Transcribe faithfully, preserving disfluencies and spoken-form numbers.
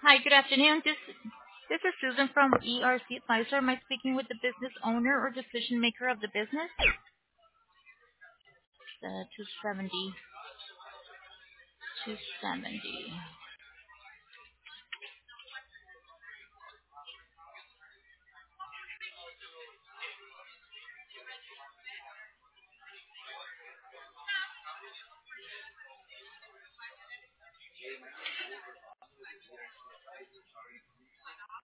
Hi, good afternoon. This this is Susan from E R C Advisor. Am I speaking with the business owner or decision maker of the business? The two seventy, two seventy.